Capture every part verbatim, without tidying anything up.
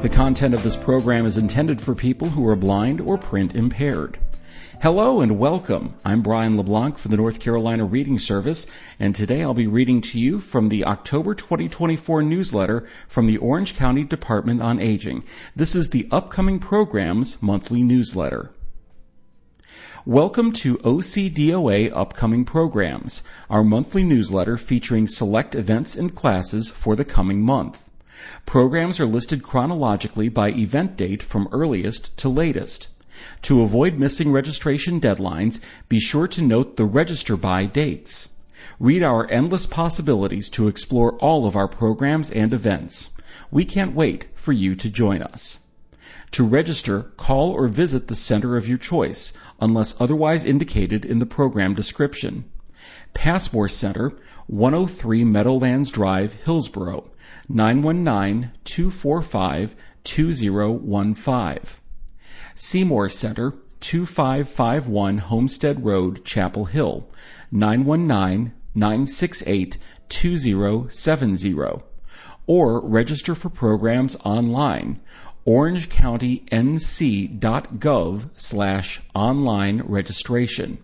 The content of this program is intended for people who are blind or print impaired. Hello and welcome. I'm Brian LeBlanc for the North Carolina Reading Service, and today I'll be reading to you from the October twenty twenty-four newsletter from the Orange County Department on Aging. This is the Upcoming Programs monthly newsletter. Welcome to O C D O A Upcoming Programs, our monthly newsletter featuring select events and classes for the coming month. Programs are listed chronologically by event date from earliest to latest. To avoid missing registration deadlines, be sure to note the register by dates. Read our endless possibilities to explore all of our programs and events. We can't wait for you to join us. To register, call or visit the center of your choice, unless otherwise indicated in the program description. Passmore Center, one oh three Meadowlands Drive, Hillsborough, nine one nine, two four five, two zero one five. Seymour Center, two five five one Homestead Road, Chapel Hill, nine one nine, nine six eight, two zero seven zero. Or register for programs online, orangecounty.nc.gov slash online registration.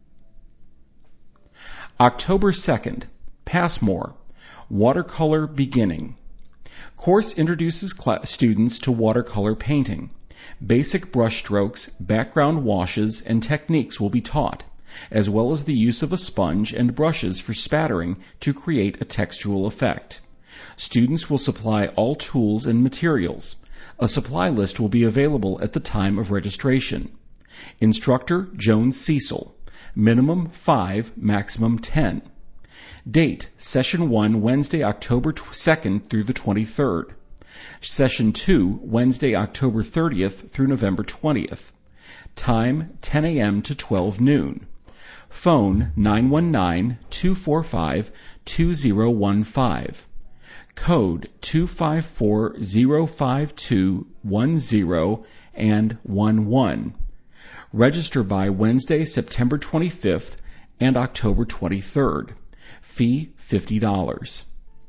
October second, Passmore, Watercolor Beginning. Course introduces cl- students to watercolor painting. Basic brushstrokes, background washes, and techniques will be taught, as well as the use of a sponge and brushes for spattering to create a textural effect. Students will supply all tools and materials. A supply list will be available at the time of registration. Instructor Joan Cecil. Minimum five, maximum ten. Date, Session one, Wednesday, October second through the twenty-third. Session two, Wednesday, October thirtieth through November twentieth. Time, ten a.m. to twelve noon. Phone, nine one nine, two four five, two zero one five. Code, two five four, zero five two, one zero and one one. Register by Wednesday, September twenty-fifth and October twenty-third. Fee, fifty dollars.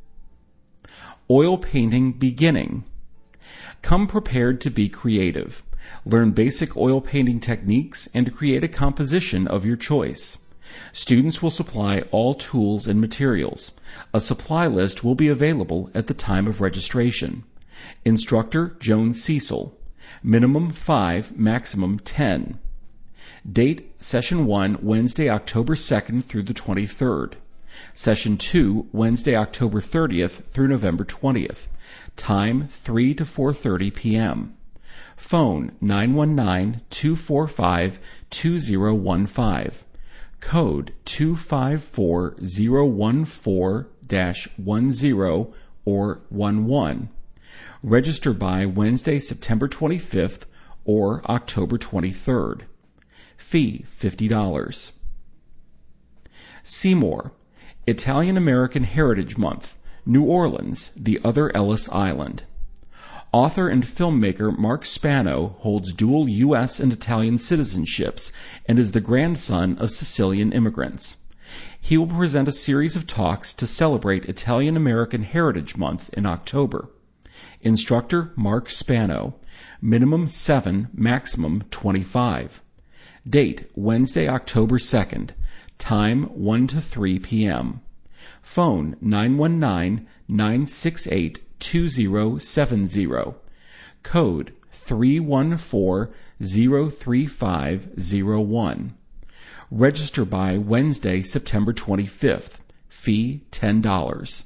Oil Painting Beginning. Come prepared to be creative. Learn basic oil painting techniques and create a composition of your choice. Students will supply all tools and materials. A supply list will be available at the time of registration. Instructor Joan Cecil. Minimum five, maximum ten. Date, Session one, Wednesday, October second through the twenty-third. Session two, Wednesday, October thirtieth through November twentieth. Time, three to four thirty p.m. Phone, nine one nine, two four five, two zero one five. Code, two five four, zero one four, one zero or one one. Register by Wednesday, September twenty-fifth or October twenty-third. Fee, fifty dollars. Seymour, Italian American Heritage Month, New Orleans, the other Ellis Island. Author and filmmaker Mark Spano holds dual U S and Italian citizenships and is the grandson of Sicilian immigrants. He will present a series of talks to celebrate Italian American Heritage Month in October. Instructor Mark Spano. Minimum seven, maximum twenty-five. Date, Wednesday, October second. Time, one to three p.m. Phone, nine one nine, nine six eight, two zero seven zero. Code, three one four, zero three five zero one. Register by Wednesday, September twenty-fifth. Fee, ten dollars.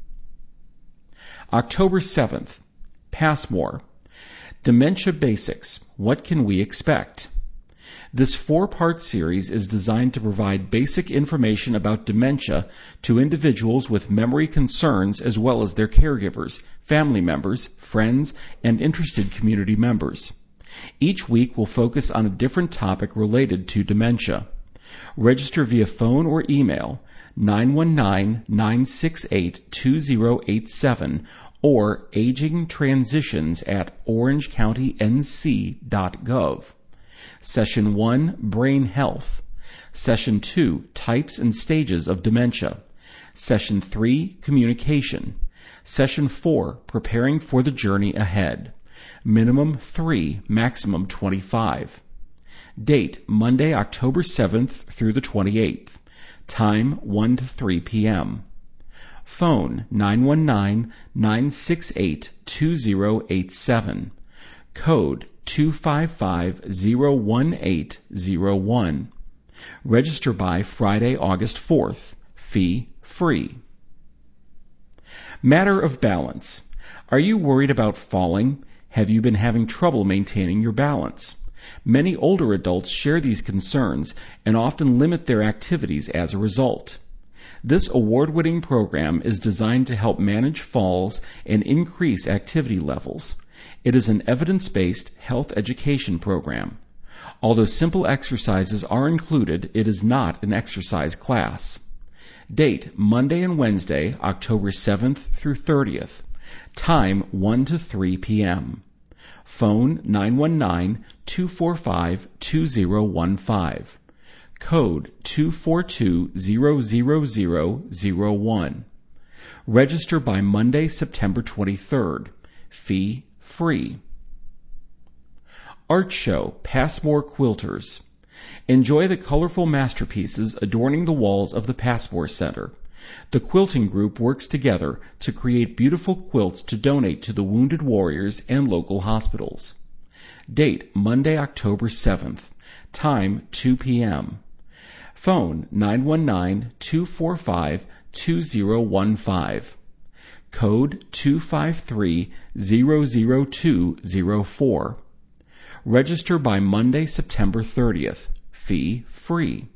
October seventh. Passmore. Dementia Basics. What can we expect? This four-part series is designed to provide basic information about dementia to individuals with memory concerns as well as their caregivers, family members, friends, and interested community members. Each week will focus on a different topic related to dementia. Register via phone or email nine one nine, nine six eight, two zero eight seven or aging transitions at orange county n c dot gov. Session one, Brain Health. Session two, Types and Stages of Dementia. Session three, Communication. Session four, Preparing for the Journey Ahead. Minimum three, maximum twenty-five. Date, Monday, October seventh through the twenty-eighth. Time, one to three p.m. Phone, nine one nine, nine six eight, two zero eight seven. Code, two five five zero one eight zero one. Register by Friday, August fourth. Fee free. Matter of balance. Are you worried about falling? Have you been having trouble maintaining your balance? Many older adults share these concerns and often limit their activities as a result. This award-winning program is designed to help manage falls and increase activity levels. It is an evidence-based health education program. Although simple exercises are included, it is not an exercise class. Date, Monday and Wednesday, October seventh through thirtieth. Time, one to three p.m. Phone, nine one nine, two four five, two zero one five. Code, two four two zero zero zero zero one. Register by Monday, September twenty-third. Fee free. Art Show, Passmore Quilters. Enjoy the colorful masterpieces adorning the walls of the Passmore Center. The quilting group works together to create beautiful quilts to donate to the wounded warriors and local hospitals. Date, Monday, October seventh. Time, two p.m. Phone, nine one nine, two four five, two zero one five. Code, two five three zero zero two zero four. Register by Monday, September thirtieth. Fee free.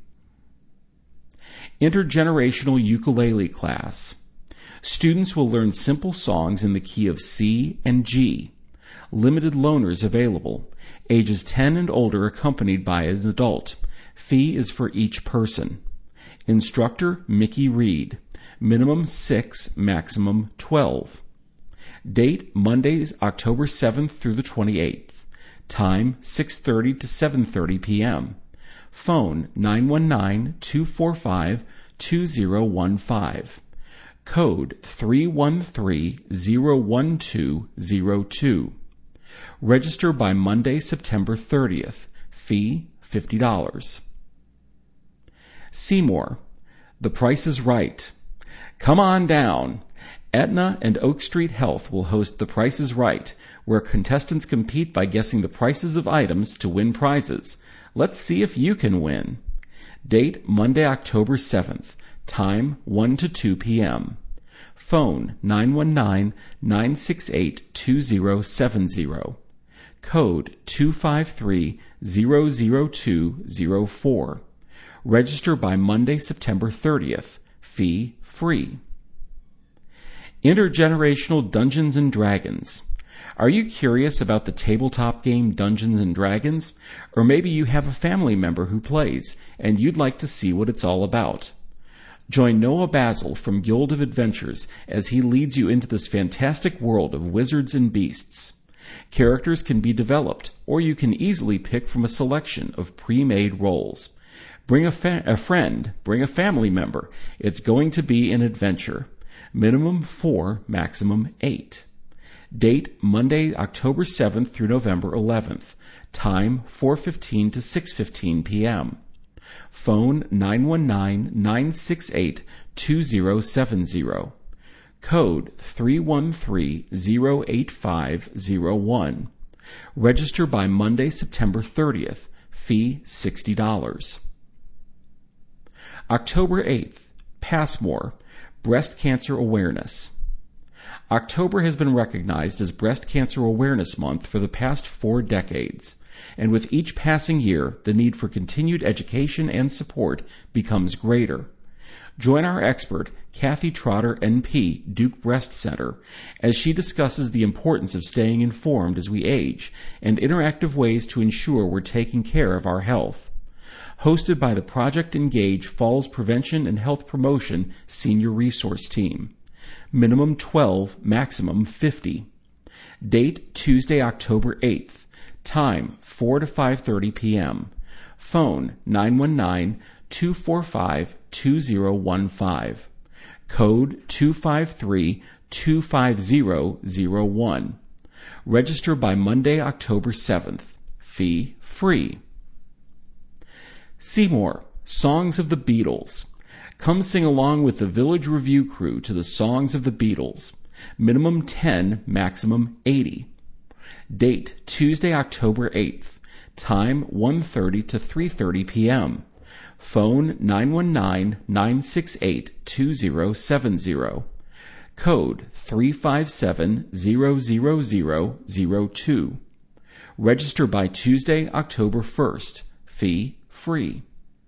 Intergenerational Ukulele Class. Students will learn simple songs in the key of C and G. Limited loaners available. Ages ten and older accompanied by an adult. Fee is for each person. Instructor, Mickey Reed. Minimum six, maximum twelve. Date, Mondays, October seventh through the twenty-eighth. Time, six thirty to seven thirty p.m. Phone, nine one nine, two four five, two zero one five. Code, three one three zero one two zero two. Register by Monday, September thirtieth. Fee, fifty dollars. Seymour. The Price is Right. Come on down. Aetna and Oak Street Health will host The Price is Right, where contestants compete by guessing the prices of items to win prizes. Let's see if you can win. Date, Monday, October seventh. Time, one to two p.m. Phone, nine one nine, nine six eight, two zero seven zero. Code, two five three zero zero two zero four. Register by Monday, September thirtieth. Fee free. Intergenerational Dungeons and Dragons. Are you curious about the tabletop game Dungeons and Dragons? Or maybe you have a family member who plays, and you'd like to see what it's all about. Join Noah Basil from Guild of Adventures as he leads you into this fantastic world of wizards and beasts. Characters can be developed, or you can easily pick from a selection of pre-made roles. Bring a, fa- a friend, bring a family member. It's going to be an adventure. Minimum four, maximum eight. Date, Monday, October seventh through November eleventh. Time, four fifteen to six fifteen p.m. Phone, nine one nine, nine six eight, two zero seven zero. Code, three one three zero eight five zero one. Register by Monday, September thirtieth. Fee, sixty dollars. October eighth. Passmore. Breast Cancer Awareness. October has been recognized as Breast Cancer Awareness Month for the past four decades, and with each passing year, the need for continued education and support becomes greater. Join our expert, Kathy Trotter, N P, Duke Breast Center, as she discusses the importance of staying informed as we age and interactive ways to ensure we're taking care of our health. Hosted by the Project Engage Falls Prevention and Health Promotion Senior Resource Team. Minimum twelve, maximum fifty. Date, Tuesday, October eighth. Time, four to five thirty p.m. Phone, nine one nine, two four five, two zero one five. Code, two five three, two five zero zero one. Register by Monday, October seventh. Fee free. Seymour, Songs of the Beatles. Come sing along with the Village Review crew to the Songs of the Beatles. Minimum ten, maximum eighty. Date, Tuesday, October eighth. Time, one thirty to three thirty p.m. Phone, nine one nine, nine six eight, two zero seven zero. Code, three five seven, zero zero zero zero two. Register by Tuesday, October first. Fee free.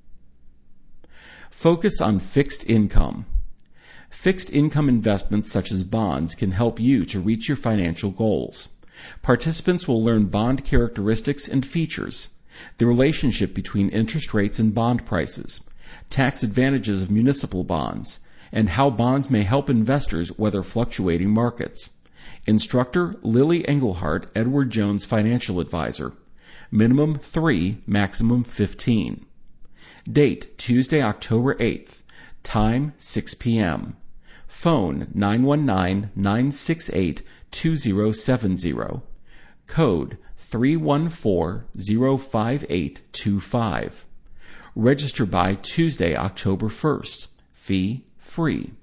Focus on fixed income. Fixed income investments such as bonds can help you to reach your financial goals. Participants will learn bond characteristics and features, the relationship between interest rates and bond prices, tax advantages of municipal bonds, and how bonds may help investors weather fluctuating markets. Instructor Lily Engelhardt, Edward Jones Financial Advisor. Minimum three, maximum fifteen. Date, Tuesday, October eighth. Time, six p.m. Phone, nine one nine, nine six eight, two zero seven zero. Code, three one four, zero five eight two five. Register by Tuesday, October first. Fee free.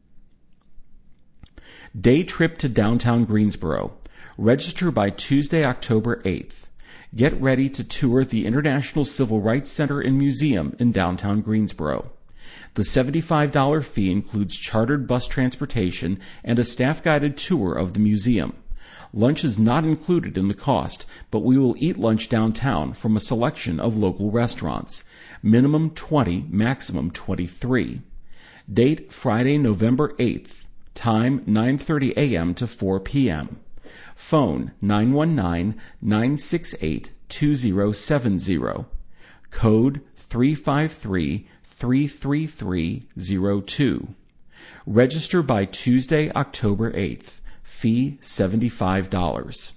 Day trip to downtown Greensboro. Register by Tuesday, October eighth. Get ready to tour the International Civil Rights Center and Museum in downtown Greensboro. The seventy-five dollars fee includes chartered bus transportation and a staff-guided tour of the museum. Lunch is not included in the cost, but we will eat lunch downtown from a selection of local restaurants. Minimum twenty, maximum twenty-three. Date, Friday, November eighth. Time, nine thirty a.m. to four p.m. Phone, nine one nine, nine six eight, two zero seven zero. Code, three five three, three three three zero two. Register by Tuesday, October eighth. Fee, seventy-five dollars.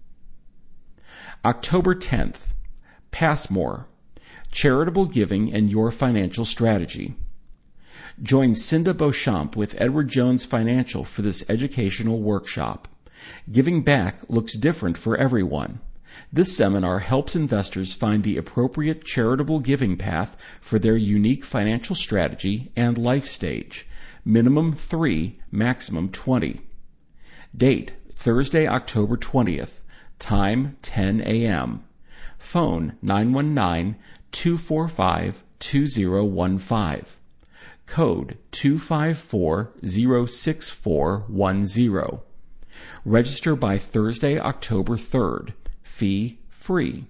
October tenth. Passmore. Charitable Giving and Your Financial Strategy. Join Cinda Beauchamp with Edward Jones Financial for this educational workshop. Giving back looks different for everyone. This seminar helps investors find the appropriate charitable giving path for their unique financial strategy and life stage. Minimum three, maximum twenty. Date, Thursday, October twentieth. Time, ten a.m. Phone, nine one nine, two four five, two zero one five. Code, two five four, zero six four one zero. Register by Thursday, October third. Fee free.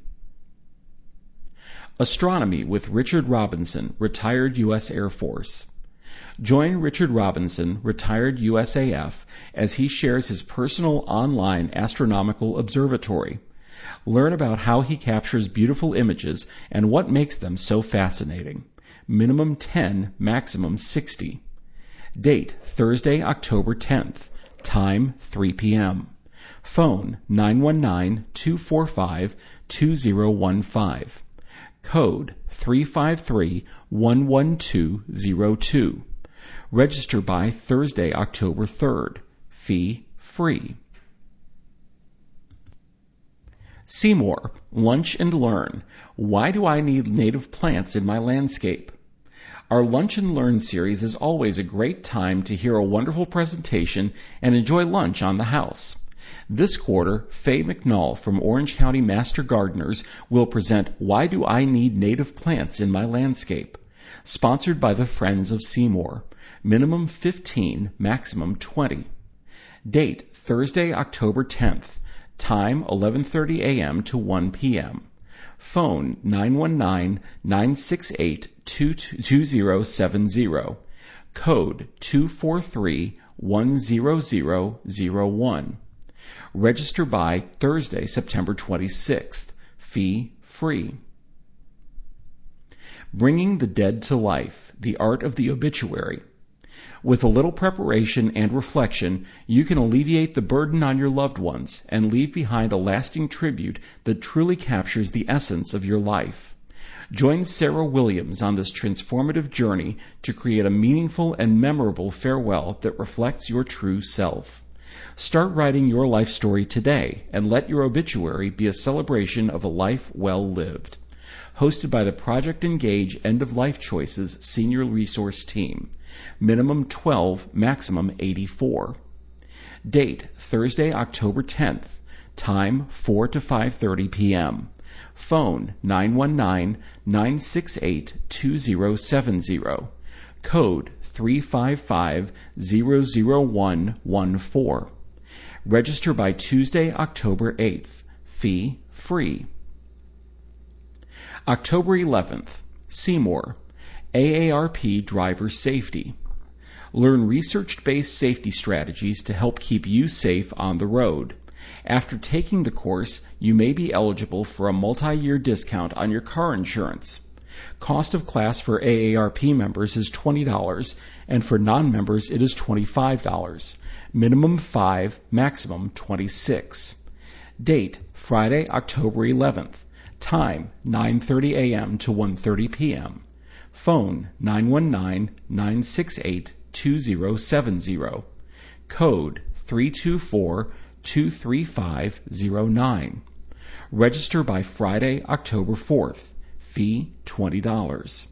Astronomy with Richard Robinson, retired U S Air Force. Join Richard Robinson, retired U S A F, as he shares his personal online astronomical observatory. Learn about how he captures beautiful images and what makes them so fascinating. Minimum ten, maximum sixty. Date, Thursday, October tenth. Time, three p.m. Phone, nine one nine, two four five, two zero one five. Code, three five three, one one two zero two. Register by Thursday, October third. Fee free. Seymour, Lunch and Learn. Why do I need native plants in my landscape? Our Lunch and Learn series is always a great time to hear a wonderful presentation and enjoy lunch on the house. This quarter, Faye McNall from Orange County Master Gardeners will present Why Do I Need Native Plants in My Landscape? Sponsored by the Friends of Seymour. Minimum fifteen, maximum twenty. Date, Thursday, October tenth. Time, eleven thirty a.m. to one p.m. Phone, nine one nine, nine six eight, two zero seven zero. Code, two four three, one zero zero zero one. Register by Thursday, September twenty-sixth. Fee free. Bringing the Dead to Life, the Art of the Obituary. With a little preparation and reflection, you can alleviate the burden on your loved ones and leave behind a lasting tribute that truly captures the essence of your life. Join Sarah Williams on this transformative journey to create a meaningful and memorable farewell that reflects your true self. Start writing your life story today and let your obituary be a celebration of a life well lived. Hosted by the Project Engage End of Life Choices Senior Resource Team. Minimum twelve, maximum eighty-four. Date, Thursday, October tenth. Time, four to five thirty p.m. Phone, nine one nine, nine six eight, two zero seven zero. Code, three five five, zero zero one one four. Register by Tuesday, October eighth. Fee free. October eleventh. Seymour. A A R P Driver Safety. Learn research-based safety strategies to help keep you safe on the road. After taking the course, you may be eligible for a multi-year discount on your car insurance. Cost of class for A A R P members is twenty dollars, and for non-members it is twenty-five dollars. Minimum five, maximum twenty-six. Date, Friday, October eleventh. Time, nine thirty a.m. to one thirty p.m. Phone, nine one nine, nine six eight, two zero seven zero. Code, three two four, two three five zero nine. Register by Friday, October fourth. Fee, twenty dollars.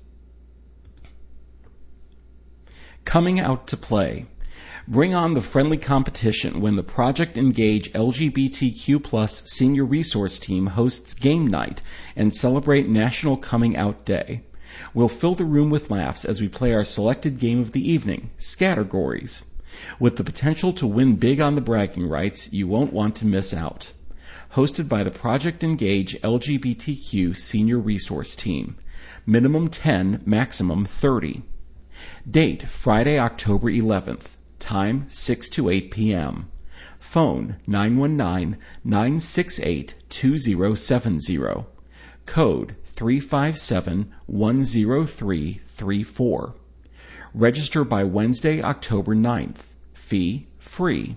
Coming out to play. Bring on the friendly competition when the Project Engage L G B T Q plus Senior Resource Team hosts game night and celebrate National Coming Out Day. We'll fill the room with laughs as we play our selected game of the evening, Scattergories. With the potential to win big on the bragging rights, you won't want to miss out. Hosted by the Project Engage L G B T Q Senior Resource Team. Minimum ten, maximum thirty. Date, Friday, October eleventh. Time, six to eight p.m. Phone, nine one nine, nine six eight, two zero seven zero. Code, three five seven, one zero three three four. Register by Wednesday, October ninth. Fee free.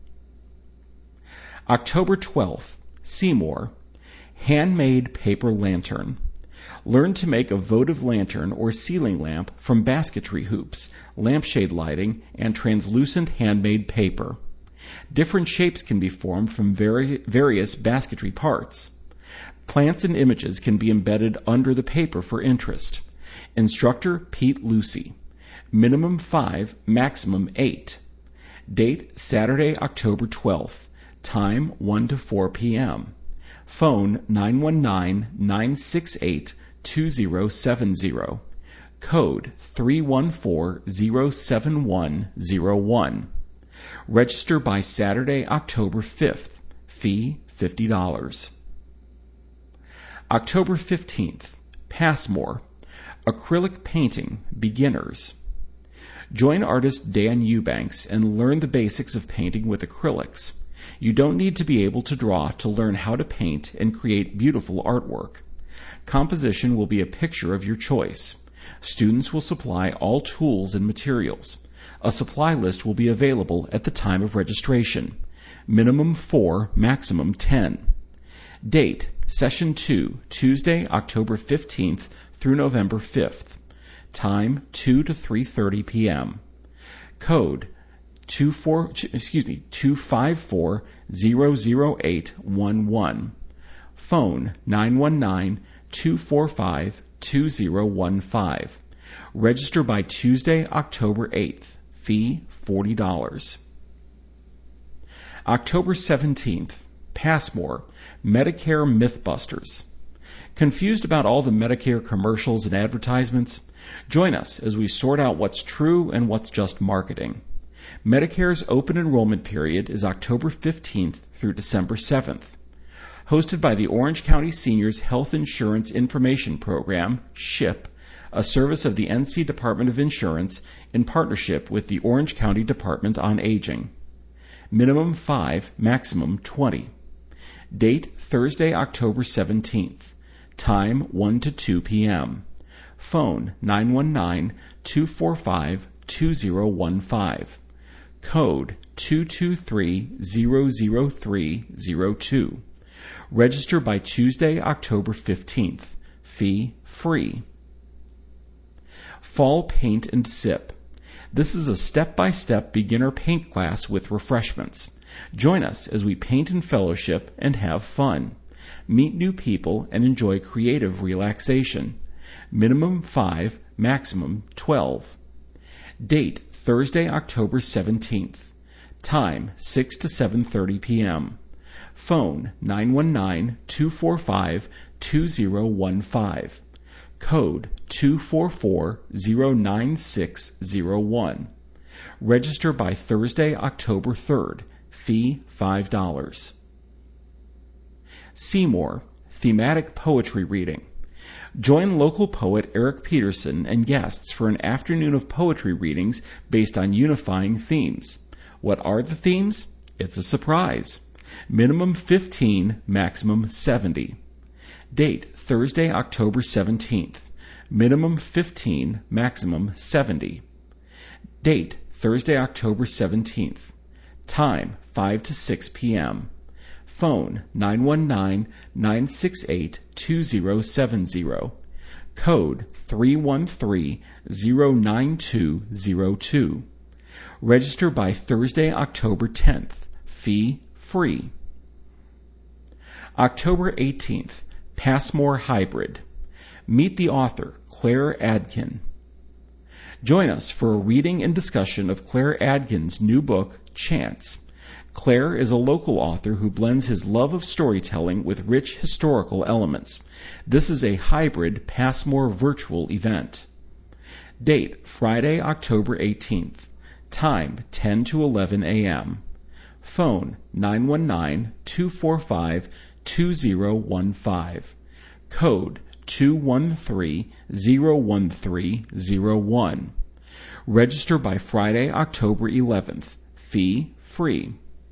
October twelfth. Seymour. Handmade paper lantern. Learn to make a votive lantern or ceiling lamp from basketry hoops, lampshade lighting, and translucent handmade paper. Different shapes can be formed from vari- various basketry parts. Plants and images can be embedded under the paper for interest. Instructor Pete Lucy. Minimum five, maximum eight. Date Saturday, October twelfth. Time one to four p.m. Phone nine one nine, nine six eight, two zero seven zero. Code three one four, zero seven one zero one. Register by Saturday, October fifth. Fee fifty dollars. October fifteenth. Passmore. Acrylic Painting, Beginners. Join artist Dan Eubanks and learn the basics of painting with acrylics. You don't need to be able to draw to learn how to paint and create beautiful artwork. Composition will be a picture of your choice. Students will supply all tools and materials. A supply list will be available at the time of registration. Minimum four, maximum ten. Date, Session two, Tuesday, October fifteenth through November fifth. Time, two to three thirty p.m. Code, two four, excuse me, two five four, zero zero eight one one. Phone, nine one nine, two four five, two zero one five. Register by Tuesday, October eighth. Fee, forty dollars. October seventeenth. Passmore, Medicare Mythbusters. Confused about all the Medicare commercials and advertisements? Join us as we sort out what's true and what's just marketing. Medicare's open enrollment period is October fifteenth through December seventh. Hosted by the Orange County Seniors Health Insurance Information Program, SHIP, a service of the N C Department of Insurance in partnership with the Orange County Department on Aging. Minimum five, maximum twenty. Date, Thursday, October seventeenth. Time, one to two p.m. Phone, nine one nine, two four five, two zero one five. Code, two two three, zero zero three zero two. Register by Tuesday, October fifteenth. Fee free. Fall Paint and Sip. This is a step-by-step beginner paint class with refreshments. Join us as we paint in fellowship and have fun. Meet new people and enjoy creative relaxation. Minimum five, maximum twelve. Date Thursday, October seventeenth. Time six to seven thirty p.m. Phone nine one nine, two four five, two zero one five. Code two four four, zero nine six zero one. Register by Thursday, October third. Fee five dollars. Seymour, thematic poetry reading. Join local poet Eric Peterson and guests for an afternoon of poetry readings based on unifying themes. What are the themes? It's a surprise. Minimum fifteen, maximum seventy. Date Thursday, October seventeenth. Minimum fifteen, maximum seventy. Date Thursday, October seventeenth. Time five to six p.m. Phone nine one nine, nine six eight, two zero seven zero. Code three one three, zero nine two zero two. Register by Thursday, October tenth. Fee free. October eighteenth. Passmore Hybrid. Meet the author, Claire Adkin. Join us for a reading and discussion of Claire Adkin's new book, Chance. Claire is a local author who blends his love of storytelling with rich historical elements. This is a hybrid Passmore virtual event. Date Friday, October eighteenth. Time ten to eleven a.m. Phone nine one nine, two four five, two zero one five. Code two one three, zero one three zero one. Register by Friday, October eleventh. Fee free.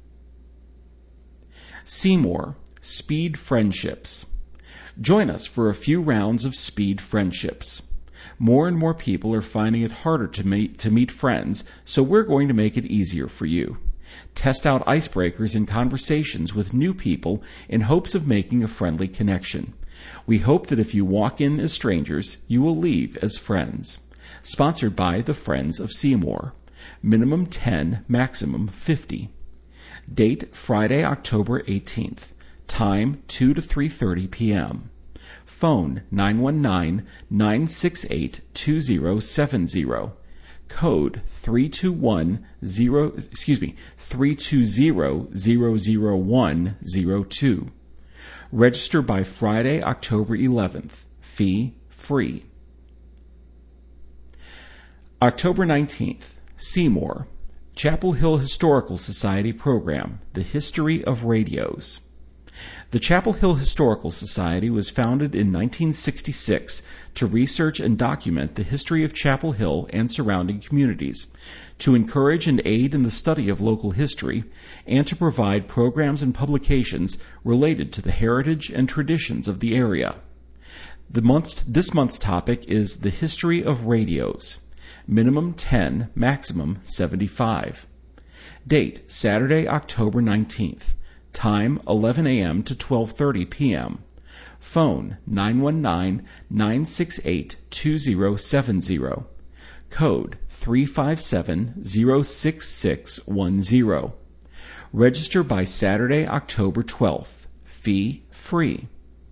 Seymour, Speed Friendships. Join us for a few rounds of Speed Friendships. More and more people are finding it harder to meet, to meet friends, so we're going to make it easier for you. Test out icebreakers and conversations with new people in hopes of making a friendly connection. We hope that if you walk in as strangers, you will leave as friends. Sponsored by the Friends of Seymour. Minimum ten, maximum fifty. Date Friday, October eighteenth. Time two to three thirty p.m. Phone nine one nine, nine six eight, two zero seven zero. Code three two one zero excuse me three two zero zero zero one zero two. Register by Friday, October eleventh. Fee free. October nineteenth. Seymour, Chapel Hill Historical Society Program, The History of Radios. The Chapel Hill Historical Society was founded in nineteen sixty-six to research and document the history of Chapel Hill and surrounding communities, to encourage and aid in the study of local history, and to provide programs and publications related to the heritage and traditions of the area. The month's, this month's topic is The History of Radios. Minimum ten, maximum seventy-five. Date Saturday, October nineteenth. Time eleven a.m. to twelve thirty p.m. Phone nine one nine, nine six eight, two zero seven zero. Code three five seven, zero six six one zero. Register by Saturday, October twelfth. Fee free.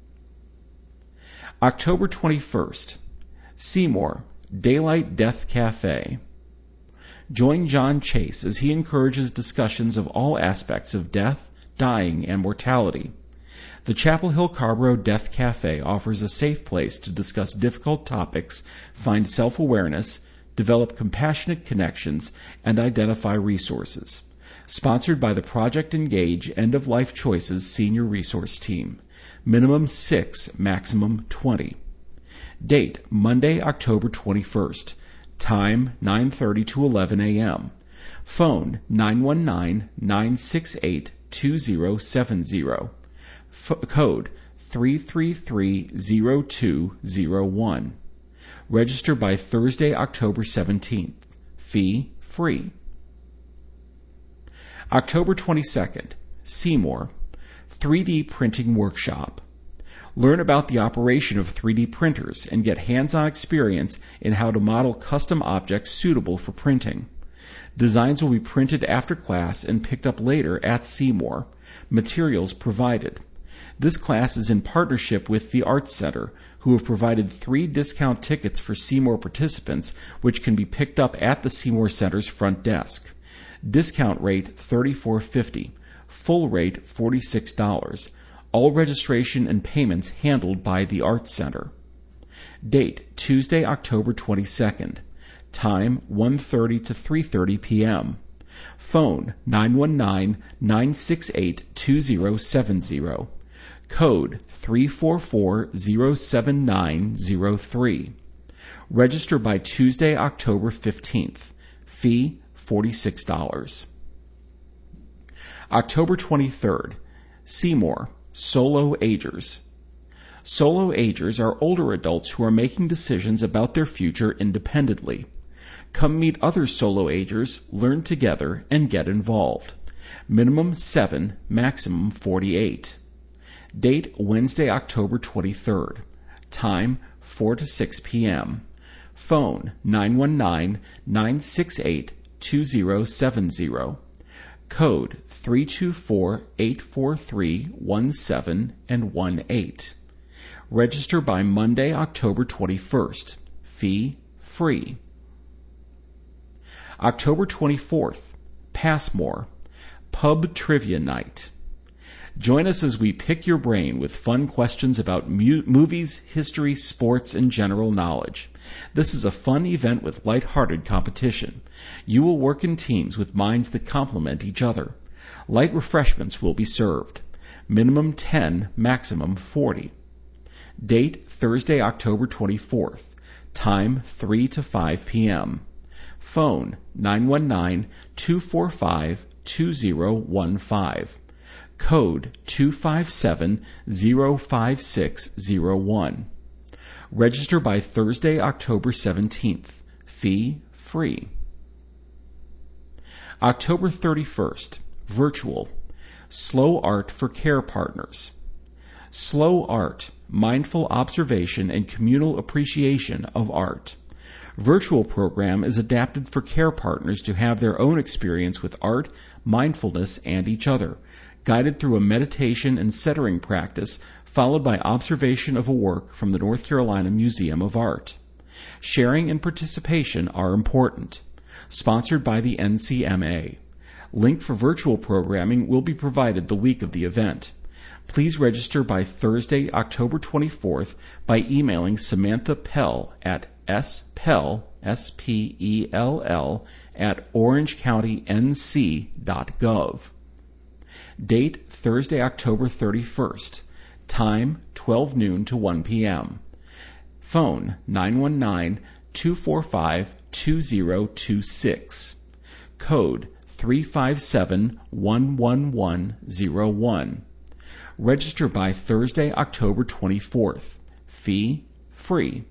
October twenty-first. Seymour, Daylight Death Cafe. Join John Chase as he encourages discussions of all aspects of death, dying, and mortality. The Chapel Hill Carborough Death Cafe offers a safe place to discuss difficult topics, find self-awareness, develop compassionate connections, and identify resources. Sponsored by the Project Engage End-of-Life Choices Senior Resource Team. Minimum six, maximum twenty. Date Monday, October twenty-first. Time nine thirty to eleven a.m. Phone nine one nine, nine six eight, two zero seven zero. F- code three three three, zero two zero one. Register by Thursday, October seventeenth. Fee free. October twenty-second. Seymour, three D Printing Workshop. Learn about the operation of three D printers and get hands-on experience in how to model custom objects suitable for printing. Designs will be printed after class and picked up later at Seymour. Materials provided. This class is in partnership with the Arts Center, who have provided three discount tickets for Seymour participants, which can be picked up at the Seymour Center's front desk. Discount rate thirty-four fifty, full rate forty-six dollars. All registration and payments handled by the Arts Center. Date Tuesday, October twenty-second. Time one thirty to three thirty p.m. Phone nine one nine, nine six eight, two zero seven zero. Code three four four zero seven nine zero three. Register by Tuesday, October fifteenth. Fee forty-six dollars. October twenty-third. Seymour, Solo Agers. Solo agers are older adults who are making decisions about their future independently. Come meet other solo agers, learn together, and get involved. Minimum seven, maximum forty-eight. Date Wednesday, October twenty-third. Time four to six p.m. Phone nine one nine, nine six eight, two zero seven zero. Code three two four, eight four three, one seven and one eight. Register by Monday, October twenty-first. Fee free. October twenty-fourth. Passmore. Pub Trivia Night. Join us as we pick your brain with fun questions about mu- movies, history, sports, and general knowledge. This is a fun event with light-hearted competition. You will work in teams with minds that complement each other. Light refreshments will be served. Minimum ten, maximum forty. Date Thursday, October twenty-fourth. Time three to five p.m. Phone nine one nine, two four five, two zero one five. Code two five seven, zero five six zero one. Register by Thursday, October seventeenth. Fee free. October thirty-first. Virtual. Slow Art for Care Partners. Slow Art. Mindful observation and communal appreciation of art. Virtual program is adapted for care partners to have their own experience with art, mindfulness, and each other, guided through a meditation and centering practice, followed by observation of a work from the North Carolina Museum of Art. Sharing and participation are important. Sponsored by the N C M A. Link for virtual programming will be provided the week of the event. Please register by Thursday, October twenty-fourth by emailing Samantha Pell at spell, S P E L L, at orange county n c dot gov. Date Thursday, October thirty-first. Time twelve noon to one p.m. Phone nine one nine, two four five, two zero two six. Code three five seven, one one one zero one. Register by Thursday, October twenty-fourth. Fee free.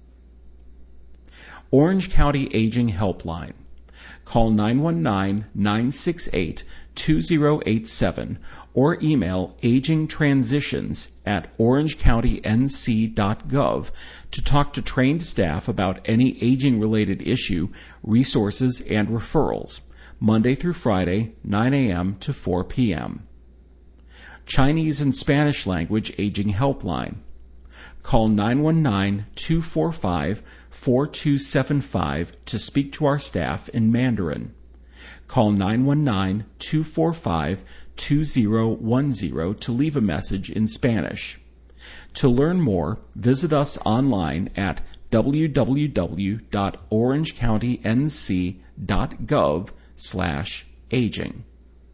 Orange County Aging Helpline. Call nine one nine, nine six eight, two zero eight seven or email agingtransitions at orange county n c dot gov to talk to trained staff about any aging-related issue, resources, and referrals. Monday through Friday, nine a.m. to four p.m. Chinese and Spanish Language Aging Helpline. Call nine one nine, two four five, four two seven five to speak to our staff in Mandarin. Call nine one nine, two four five, two zero one zero to leave a message in Spanish. To learn more, visit us online at w w w dot orange county n c dot gov slash aging.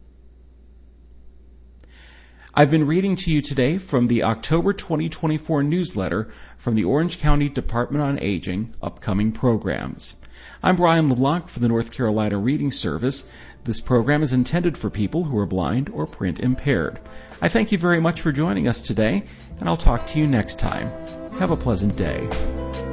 I've been reading to you today from the October twenty twenty-four newsletter from the Orange County Department on Aging, upcoming programs. I'm Brian LeBlanc for the North Carolina Reading Service. This program is intended for people who are blind or print impaired. I thank you very much for joining us today, and I'll talk to you next time. Have a pleasant day.